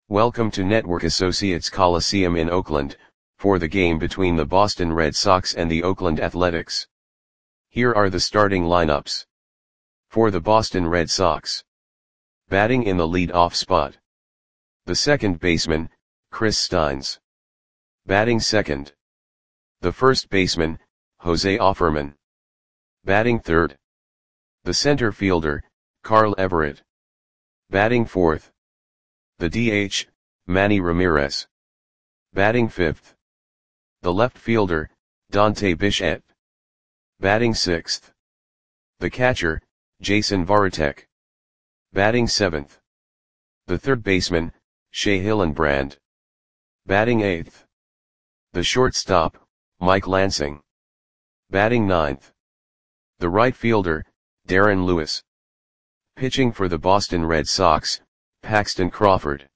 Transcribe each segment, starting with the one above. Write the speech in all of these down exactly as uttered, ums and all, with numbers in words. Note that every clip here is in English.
Welcome to Network Associates Coliseum in Oakland, for the game between the Boston Red Sox and the Oakland Athletics. Here are the starting lineups. For the Boston Red Sox. Batting in the lead-off spot. The second baseman, Chris Steins. Batting second. The first baseman, Jose Offerman. Batting third. The center fielder, Carl Everett. Batting fourth. The D H, Manny Ramirez. Batting fifth. The left fielder, Dante Bichette. Batting sixth. The catcher, Jason Varitek. Batting seventh. The third baseman, Shea Hillenbrand. Batting eighth. The shortstop, Mike Lansing. Batting ninth. The right fielder, Darren Lewis. Pitching for the Boston Red Sox, Paxton Crawford.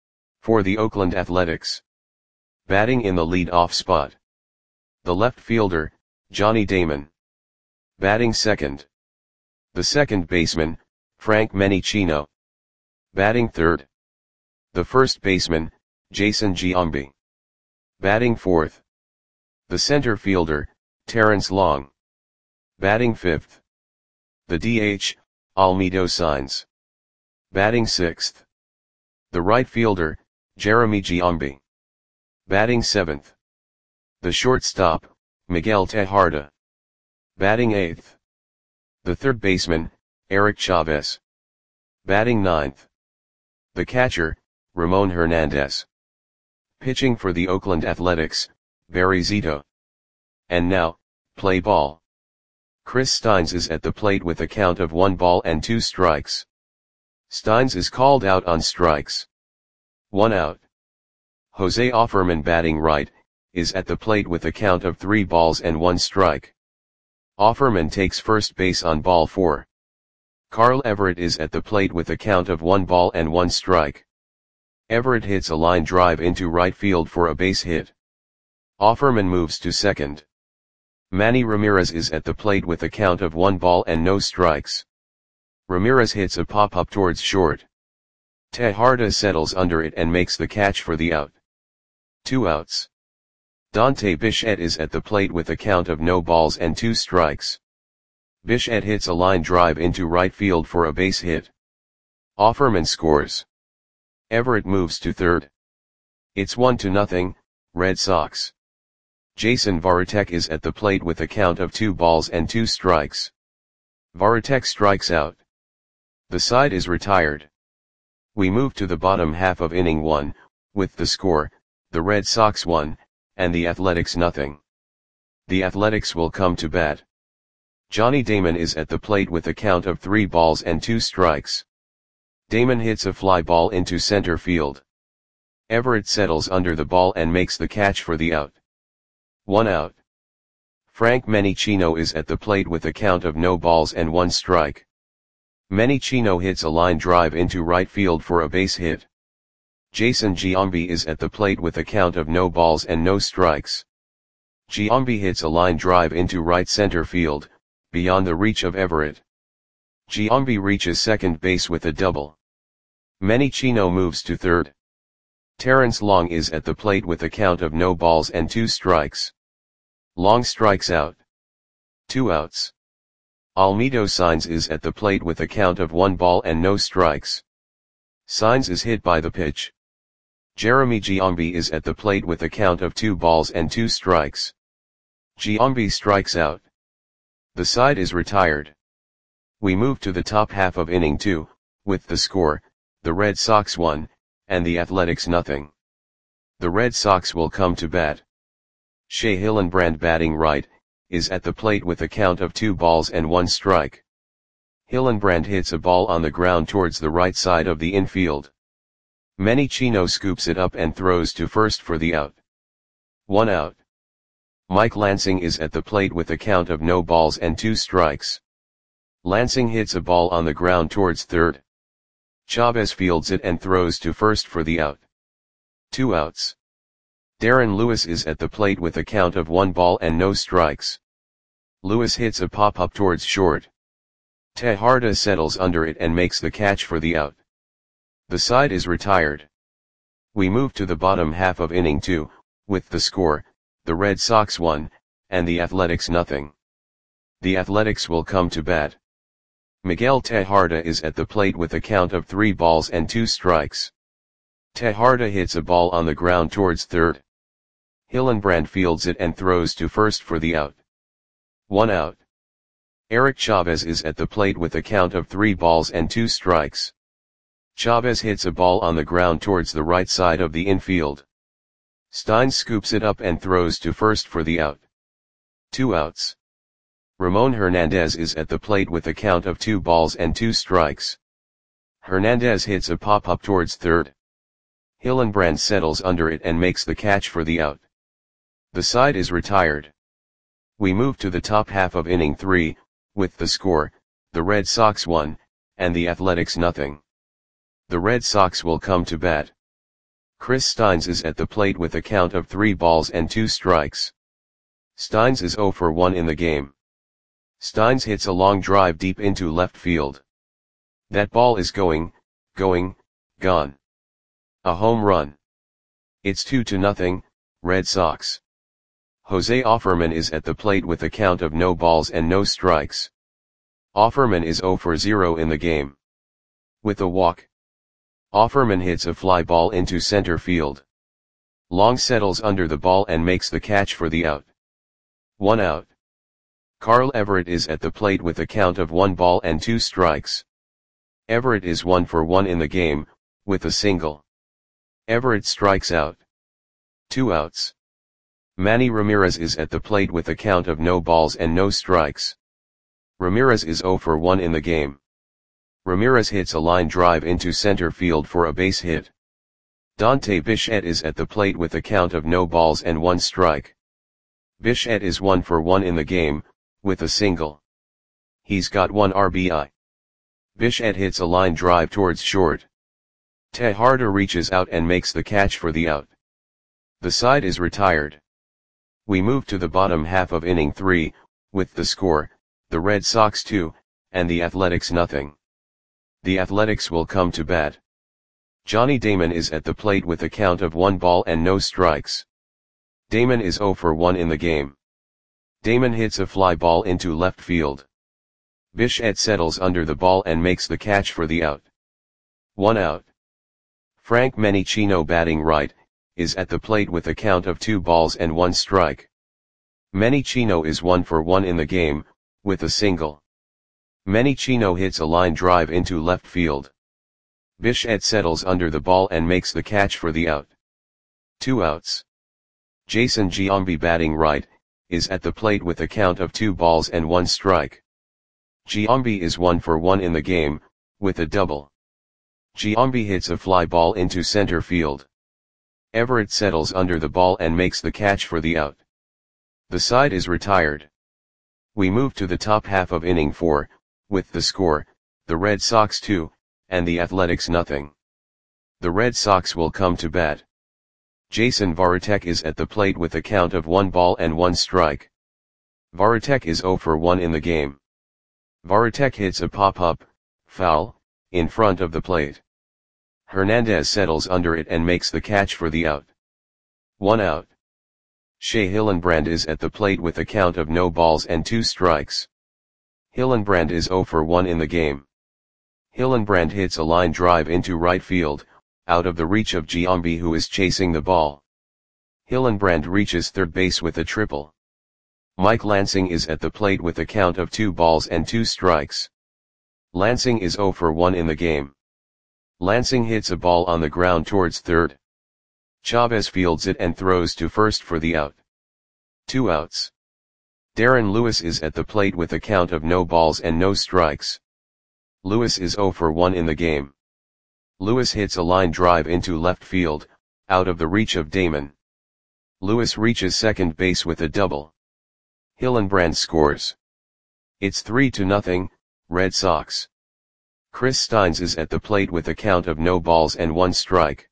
For the Oakland Athletics. Batting in the lead-off spot. The left fielder, Johnny Damon. Batting second. The second baseman, Frank Menechino. Batting third. The first baseman, Jason Giambi. Batting fourth. The center fielder, Terrence Long. Batting fifth. The D H, Almedo Saenz. Batting sixth. The right fielder, Jeremy Giambi. Batting seventh. The shortstop, Miguel Tejada. Batting eighth. The third baseman, Eric Chavez. Batting ninth. The catcher, Ramon Hernandez. Pitching for the Oakland Athletics, Barry Zito. And now, play ball. Chris Steins is at the plate with a count of one ball and two strikes. Steins is called out on strikes. One out. Jose Offerman, batting right, is at the plate with a count of three balls and one strike. Offerman takes first base on ball four. Carl Everett is at the plate with a count of one ball and one strike. Everett hits a line drive into right field for a base hit. Offerman moves to second. Manny Ramirez is at the plate with a count of one ball and no strikes. Ramirez hits a pop-up towards short. Tejada settles under it and makes the catch for the out. Two outs. Dante Bichette is at the plate with a count of no balls and two strikes. Bichette hits a line drive into right field for a base hit. Offerman scores. Everett moves to third. It's one to nothing, Red Sox. Jason Varitek is at the plate with a count of two balls and two strikes. Varitek strikes out. The side is retired. We move to the bottom half of inning one, with the score, the Red Sox one, and the Athletics nothing. The Athletics will come to bat. Johnny Damon is at the plate with a count of three balls and two strikes. Damon hits a fly ball into center field. Everett settles under the ball and makes the catch for the out. One out. Frank Menechino is at the plate with a count of no balls and one strike. Menechino hits a line drive into right field for a base hit. Jason Giambi is at the plate with a count of no balls and no strikes. Giambi hits a line drive into right center field, beyond the reach of Everett. Giambi reaches second base with a double. Menechino moves to third. Terrence Long is at the plate with a count of no balls and two strikes. Long strikes out. Two outs. Almedo Saenz is at the plate with a count of one ball and no strikes. Saenz is hit by the pitch. Jeremy Giambi is at the plate with a count of two balls and two strikes. Giambi strikes out. The side is retired. We move to the top half of inning two, with the score, the Red Sox one, and the Athletics nothing. The Red Sox will come to bat. Shea Hillenbrand, batting right, is at the plate with a count of two balls and one strike. Hillenbrand hits a ball on the ground towards the right side of the infield. Menechino scoops it up and throws to first for the out. One out. Mike Lansing is at the plate with a count of no balls and two strikes. Lansing hits a ball on the ground towards third. Chavez fields it and throws to first for the out. Two outs. Darren Lewis is at the plate with a count of one ball and no strikes. Lewis hits a pop-up towards short. Tejada settles under it and makes the catch for the out. The side is retired. We move to the bottom half of inning two, with the score, the Red Sox one, and the Athletics nothing. The Athletics will come to bat. Miguel Tejada is at the plate with a count of three balls and two strikes. Tejada hits a ball on the ground towards third. Hillenbrand fields it and throws to first for the out. One out. Eric Chavez is at the plate with a count of three balls and two strikes. Chavez hits a ball on the ground towards the right side of the infield. Stein scoops it up and throws to first for the out. Two outs. Ramon Hernandez is at the plate with a count of two balls and two strikes. Hernandez hits a pop-up towards third. Hillenbrand settles under it and makes the catch for the out. The side is retired. We move to the top half of inning three, with the score, the Red Sox one, and the Athletics nothing. The Red Sox will come to bat. Chris Steins is at the plate with a count of three balls and two strikes. Steins is oh for one in the game. Steins hits a long drive deep into left field. That ball is going, going, gone. A home run. It's two to nothing, Red Sox. Jose Offerman is at the plate with a count of no balls and no strikes. Offerman is oh for zero in the game. With a walk. Offerman hits a fly ball into center field. Long settles under the ball and makes the catch for the out. One out. Carl Everett is at the plate with a count of one ball and two strikes. Everett is one for one in the game, with a single. Everett strikes out. Two outs. Manny Ramirez is at the plate with a count of no balls and no strikes. Ramirez is oh for one in the game. Ramirez hits a line drive into center field for a base hit. Dante Bichette is at the plate with a count of no balls and one strike. Bichette is one for one in the game, with a single. He's got one R B I. Bichette hits a line drive towards short. Tejada reaches out and makes the catch for the out. The side is retired. We move to the bottom half of inning three, with the score, the Red Sox two, and the Athletics nothing. The Athletics will come to bat. Johnny Damon is at the plate with a count of one ball and no strikes. Damon is oh for one in the game. Damon hits a fly ball into left field. Bichette settles under the ball and makes the catch for the out. One out. Frank Menichino, batting right, is at the plate with a count of two balls and one strike. Menichino is one for one in the game, with a single. Menichino hits a line drive into left field. Bichette settles under the ball and makes the catch for the out. Two outs. Jason Giambi, batting right, is at the plate with a count of two balls and one strike. Giambi is one for one in the game, with a double. Giambi hits a fly ball into center field. Everett settles under the ball and makes the catch for the out. The side is retired. We move to the top half of inning four, with the score, the Red Sox two, and the Athletics nothing. The Red Sox will come to bat. Jason Varitek is at the plate with a count of one ball and one strike. Varitek is oh for one in the game. Varitek hits a pop-up, foul, in front of the plate. Hernandez settles under it and makes the catch for the out. One out. Shea Hillenbrand is at the plate with a count of no balls and two strikes. Hillenbrand is oh for one in the game. Hillenbrand hits a line drive into right field, out of the reach of Giambi, who is chasing the ball. Hillenbrand reaches third base with a triple. Mike Lansing is at the plate with a count of two balls and two strikes. Lansing is oh for one in the game. Lansing hits a ball on the ground towards third. Chavez fields it and throws to first for the out. Two outs. Darren Lewis is at the plate with a count of no balls and no strikes. Lewis is oh for one in the game. Lewis hits a line drive into left field, out of the reach of Damon. Lewis reaches second base with a double. Hillenbrand scores. It's three to nothing, Red Sox. Chris Steins is at the plate with a count of no balls and one strike.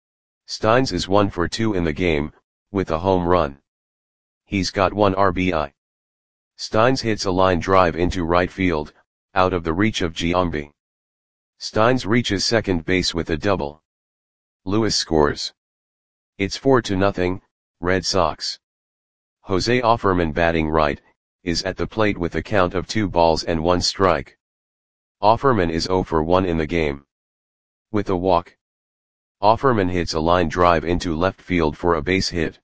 Steins is one for two in the game, with a home run. He's got one R B I. Steins hits a line drive into right field, out of the reach of Giambi. Steins reaches second base with a double. Lewis scores. It's four to nothing, Red Sox. Jose Offerman batting right, is at the plate with a count of two balls and one strike. Offerman is zero for one in the game. With a walk, Offerman hits a line drive into left field for a base hit.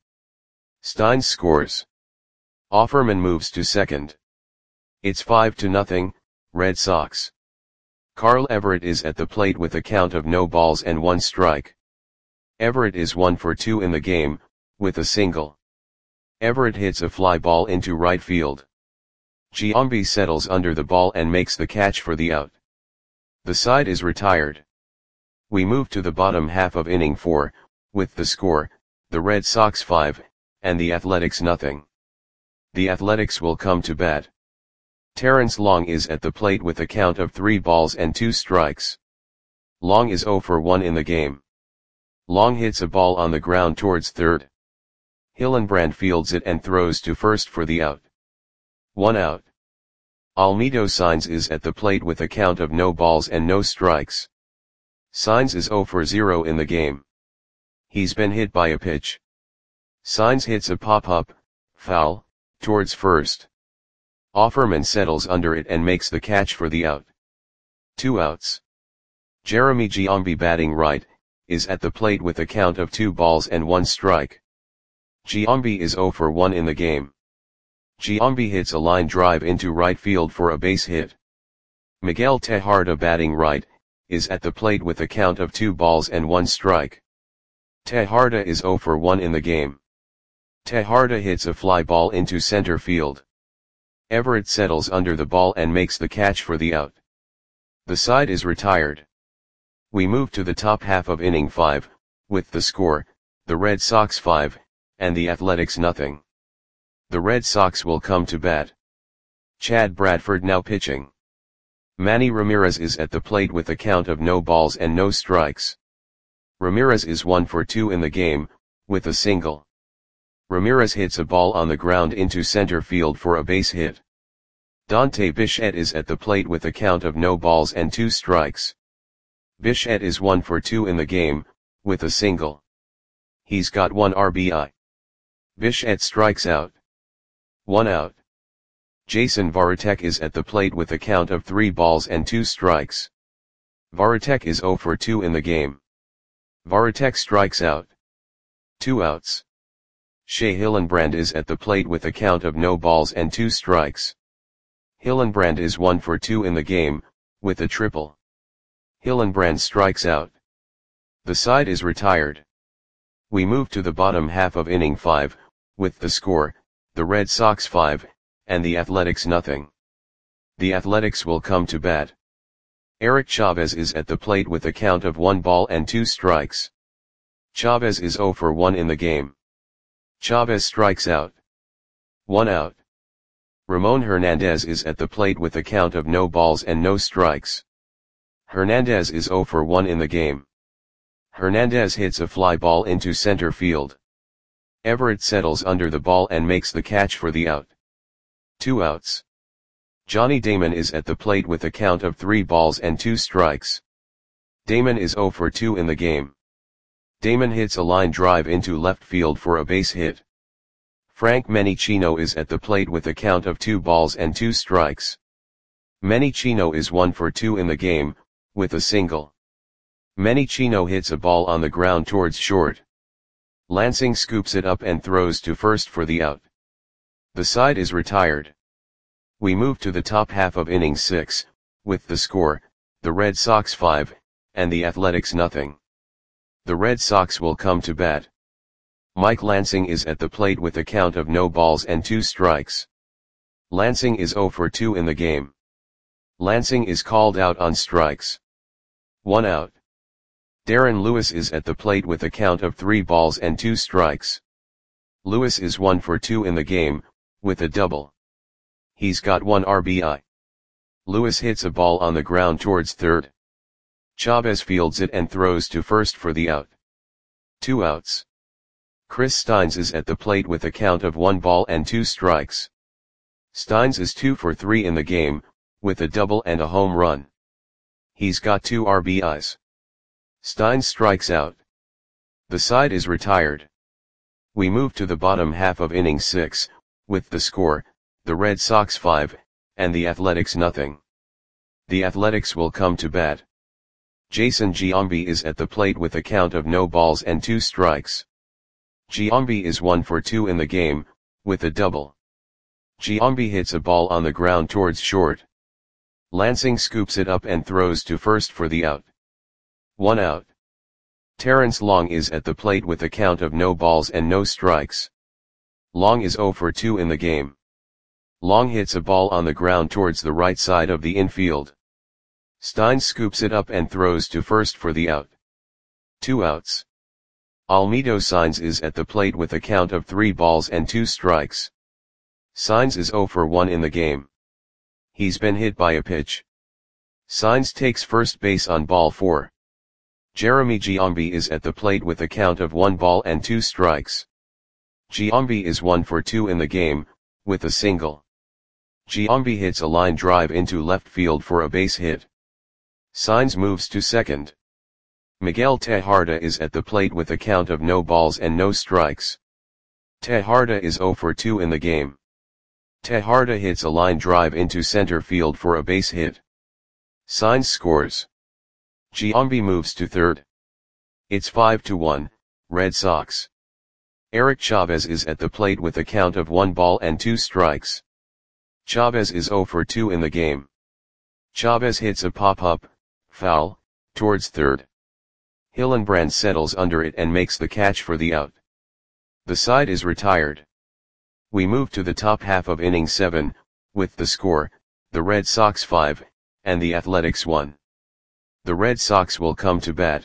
Steins scores. Offerman moves to second. It's five to nothing, Red Sox. Carl Everett is at the plate with a count of no balls and one strike. Everett is one for two in the game, with a single. Everett hits a fly ball into right field. Giambi settles under the ball and makes the catch for the out. The side is retired. We move to the bottom half of inning four, with the score, the Red Sox five, and the Athletics nothing. The Athletics will come to bat. Terrence Long is at the plate with a count of three balls and two strikes. Long is zero for one in the game. Long hits a ball on the ground towards third. Hillenbrand fields it and throws to first for the out. One out. Almedo Saenz is at the plate with a count of no balls and no strikes. Saenz is zero for zero in the game. He's been hit by a pitch. Saenz hits a pop-up, foul, towards first. Offerman settles under it and makes the catch for the out. Two outs. Jeremy Giambi batting right, is at the plate with a count of two balls and one strike. Giambi is zero for one in the game. Giambi hits a line drive into right field for a base hit. Miguel Tejada batting right, is at the plate with a count of two balls and one strike. Tejada is zero for one in the game. Tejada hits a fly ball into center field. Everett settles under the ball and makes the catch for the out. The side is retired. We move to the top half of inning five, with the score, the Red Sox five, and the Athletics nothing. The Red Sox will come to bat. Chad Bradford now pitching. Manny Ramirez is at the plate with a count of no balls and no strikes. Ramirez is one for two in the game, with a single. Ramirez hits a ball on the ground into center field for a base hit. Dante Bichette is at the plate with a count of no balls and two strikes. Bichette is one for two in the game, with a single. He's got one R B I. Bichette strikes out. One out. Jason Varitek is at the plate with a count of three balls and two strikes. Varitek is zero for two in the game. Varitek strikes out. Two outs. Shea Hillenbrand is at the plate with a count of no balls and two strikes. Hillenbrand is one for two in the game, with a triple. Hillenbrand strikes out. The side is retired. We move to the bottom half of inning five, with the score, the Red Sox five, and the Athletics nothing. The Athletics will come to bat. Eric Chavez is at the plate with a count of one ball and two strikes. Chavez is zero for one in the game. Chavez strikes out. One out. Ramon Hernandez is at the plate with a count of no balls and no strikes. Hernandez is zero for one in the game. Hernandez hits a fly ball into center field. Everett settles under the ball and makes the catch for the out. Two outs. Johnny Damon is at the plate with a count of three balls and two strikes. Damon is zero for two in the game. Damon hits a line drive into left field for a base hit. Frank Menichino is at the plate with a count of two balls and two strikes. Menichino is one for two in the game, with a single. Menichino hits a ball on the ground towards short. Lansing scoops it up and throws to first for the out. The side is retired. We move to the top half of inning six, with the score, the Red Sox five, and the Athletics nothing. The Red Sox will come to bat. Mike Lansing is at the plate with a count of no balls and two strikes. Lansing is zero for two in the game. Lansing is called out on strikes. One out. Darren Lewis is at the plate with a count of three balls and two strikes. Lewis is one for two in the game, with a double. He's got one R B I. Lewis hits a ball on the ground towards third. Chavez fields it and throws to first for the out. Two outs. Chris Steins is at the plate with a count of one ball and two strikes. Steins is two for three in the game, with a double and a home run. He's got two R B Is. Steins strikes out. The side is retired. We move to the bottom half of inning six, with the score, the Red Sox five, and the Athletics nothing. The Athletics will come to bat. Jason Giambi is at the plate with a count of no balls and two strikes. Giambi is one for two in the game, with a double. Giambi hits a ball on the ground towards short. Lansing scoops it up and throws to first for the out. One out. Terrence Long is at the plate with a count of no balls and no strikes. Long is zero for two in the game. Long hits a ball on the ground towards the right side of the infield. Stein scoops it up and throws to first for the out. Two outs. Almedo Saenz is at the plate with a count of three balls and two strikes. Saenz is zero for one in the game. He's been hit by a pitch. Saenz takes first base on ball four. Jeremy Giambi is at the plate with a count of one ball and two strikes. Giambi is one for two in the game, with a single. Giambi hits a line drive into left field for a base hit. Saenz moves to second. Miguel Tejada is at the plate with a count of no balls and no strikes. Tejada is zero for two in the game. Tejada hits a line drive into center field for a base hit. Saenz scores. Giambi moves to third. It's five to one, Red Sox. Eric Chavez is at the plate with a count of one ball and two strikes. Chavez is zero for two in the game. Chavez hits a pop-up, foul, towards third. Hillenbrand settles under it and makes the catch for the out. The side is retired. We move to the top half of inning seven, with the score, the Red Sox five, and the Athletics one. The Red Sox will come to bat.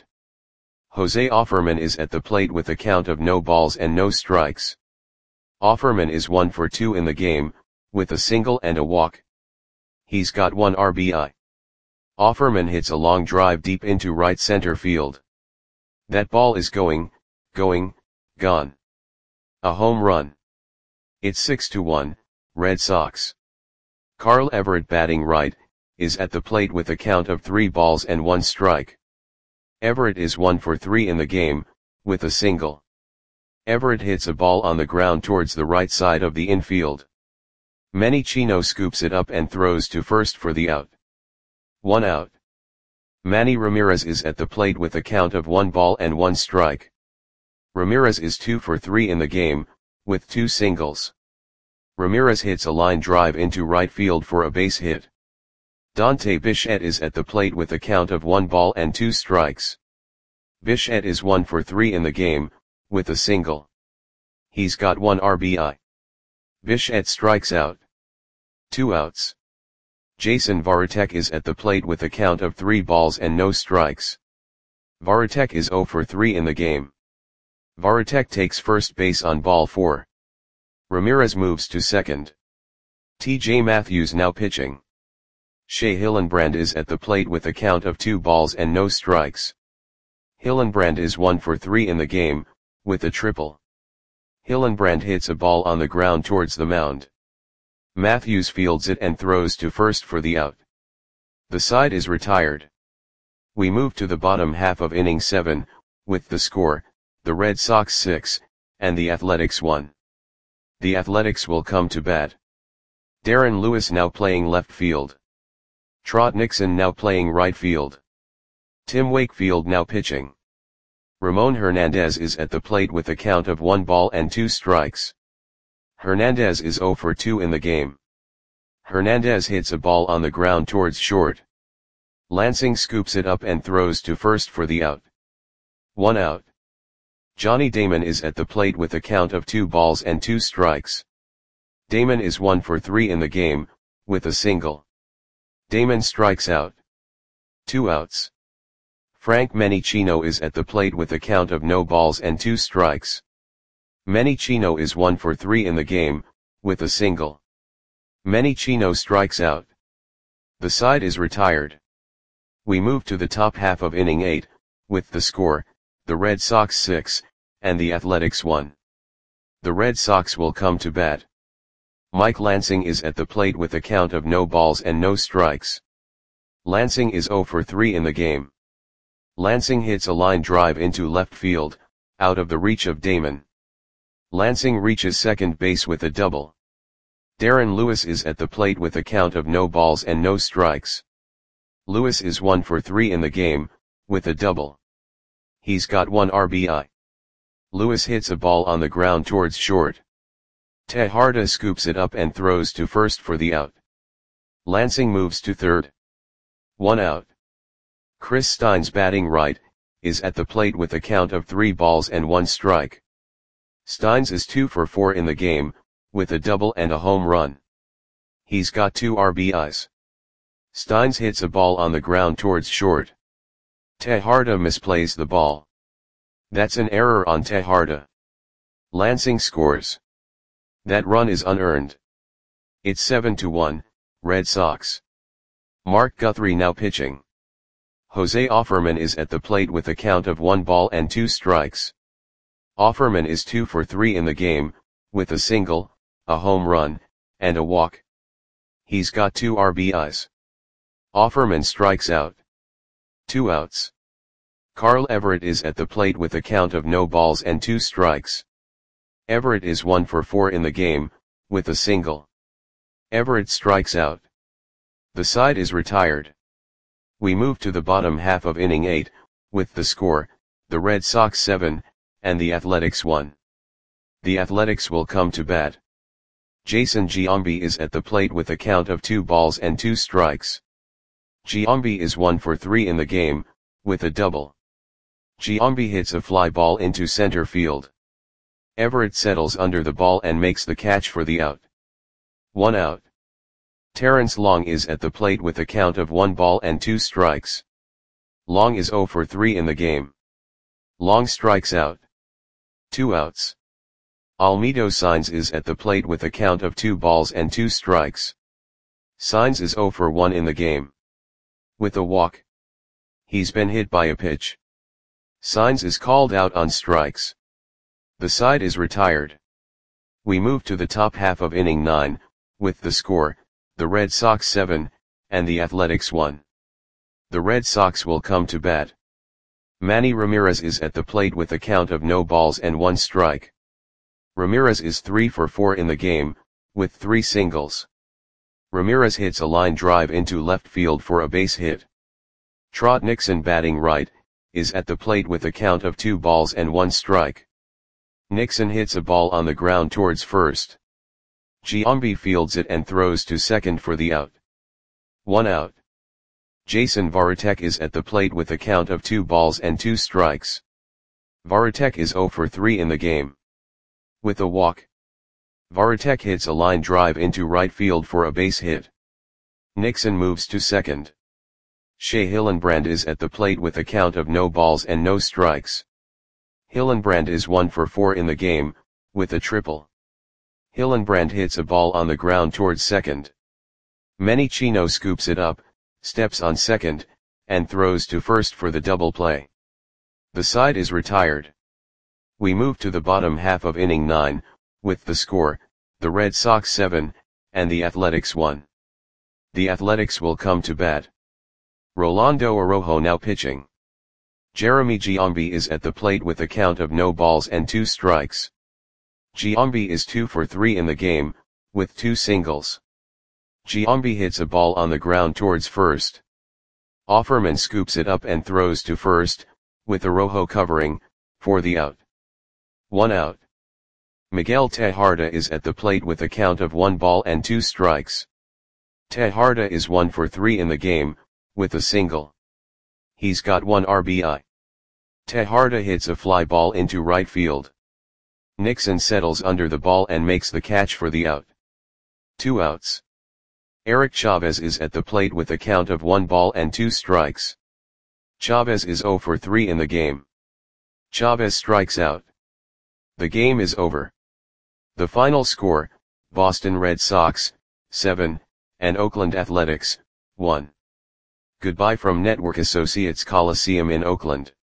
Jose Offerman is at the plate with a count of no balls and no strikes. Offerman is one for two in the game, with a single and a walk. He's got one R B I. Offerman hits a long drive deep into right center field. That ball is going, going, gone. A home run. It's six to one, Red Sox. Carl Everett, batting right, is at the plate with a count of three balls and one strike. Everett is one for three in the game, with a single. Everett hits a ball on the ground towards the right side of the infield. Manny Chino scoops it up and throws to first for the out. One out. Manny Ramirez is at the plate with a count of one ball and one strike. Ramirez is two for three in the game, with two singles. Ramirez hits a line drive into right field for a base hit. Dante Bichette is at the plate with a count of one ball and two strikes. Bichette is one for three in the game, with a single. He's got one R B I. Bichette strikes out. Two outs. Jason Varitek is at the plate with a count of three balls and no strikes. Varitek is zero for three in the game. Varitek takes first base on ball four. Ramirez moves to second. T J Matthews now pitching. Shea Hillenbrand is at the plate with a count of two balls and no strikes. Hillenbrand is one for three in the game, with a triple. Hillenbrand hits a ball on the ground towards the mound. Matthews fields it and throws to first for the out. The side is retired. We move to the bottom half of inning seven, with the score, the Red Sox six, and the Athletics one. The Athletics will come to bat. Darren Lewis now playing left field. Trot Nixon now playing right field. Tim Wakefield now pitching. Ramon Hernandez is at the plate with a count of one ball and two strikes. Hernandez is zero for two in the game. Hernandez hits a ball on the ground towards short. Lansing scoops it up and throws to first for the out. One out. Johnny Damon is at the plate with a count of two balls and two strikes. Damon is one for three in the game, with a single. Damon strikes out. Two outs. Frank Menichino is at the plate with a count of no balls and two strikes. Menichino is one for three in the game, with a single. Menichino strikes out. The side is retired. We move to the top half of inning eight, with the score, the Red Sox six, and the Athletics one. The Red Sox will come to bat. Mike Lansing is at the plate with a count of no balls and no strikes. Lansing is zero for three in the game. Lansing hits a line drive into left field, out of the reach of Damon. Lansing reaches second base with a double. Darren Lewis is at the plate with a count of no balls and no strikes. Lewis is one for three in the game, with a double. He's got one R B I. Lewis hits a ball on the ground towards short. Tejada scoops it up and throws to first for the out. Lansing moves to third. One out. Chris Steins, batting right, is at the plate with a count of three balls and one strike. Steins is two for four in the game, with a double and a home run. He's got two R B Is. Steins hits a ball on the ground towards short. Tejada misplays the ball. That's an error on Tejada. Lansing scores. That run is unearned. It's seven to one, Red Sox. Mark Guthrie now pitching. Jose Offerman is at the plate with a count of one ball and two strikes. Offerman is two for three in the game, with a single, a home run, and a walk. He's got two R B Is. Offerman strikes out. Two outs. Carl Everett is at the plate with a count of no balls and two strikes. Everett is one for four in the game, with a single. Everett strikes out. The side is retired. We move to the bottom half of inning eight, with the score, the Red Sox seven, and the Athletics one. The Athletics will come to bat. Jason Giambi is at the plate with a count of two balls and two strikes. Giambi is one for three in the game, with a double. Giambi hits a fly ball into center field. Everett settles under the ball and makes the catch for the out. One out. Terrence Long is at the plate with a count of one ball and two strikes. Long is zero for three in the game. Long strikes out. Two outs. Almedo Saenz is at the plate with a count of two balls and two strikes. Saenz is zero for one in the game. With a walk. He's been hit by a pitch. Saenz is called out on strikes. The side is retired. We move to the top half of inning nine, with the score, the Red Sox seven, and the Athletics one. The Red Sox will come to bat. Manny Ramirez is at the plate with a count of no balls and one strike. Ramirez is three for four in the game, with three singles. Ramirez hits a line drive into left field for a base hit. Trot Nixon, batting right, is at the plate with a count of two balls and one strike. Nixon hits a ball on the ground towards first. Giambi fields it and throws to second for the out. One out. Jason Varitek is at the plate with a count of two balls and two strikes. Varitek is zero for three in the game. With a walk. Varitek hits a line drive into right field for a base hit. Nixon moves to second. Shea Hillenbrand is at the plate with a count of no balls and no strikes. Hillenbrand is one for four in the game, with a triple. Hillenbrand hits a ball on the ground towards second. Manny Chino scoops it up, steps on second, and throws to first for the double play. The side is retired. We move to the bottom half of inning nine, with the score, the Red Sox seven, and the Athletics one. The Athletics will come to bat. Rolando Araujo now pitching. Jeremy Giambi is at the plate with a count of no balls and two strikes. Giambi is two for three in the game, with two singles. Giambi hits a ball on the ground towards first. Offerman scoops it up and throws to first, with Araujo covering, for the out. One out. Miguel Tejada is at the plate with a count of one ball and two strikes. Tejada is one for three in the game, with a single. He's got one R B I. Tejada hits a fly ball into right field. Nixon settles under the ball and makes the catch for the out. Two outs. Eric Chavez is at the plate with a count of one ball and two strikes. Chavez is zero for three in the game. Chavez strikes out. The game is over. The final score, Boston Red Sox, seven, and Oakland Athletics, one. Goodbye from Network Associates Coliseum in Oakland.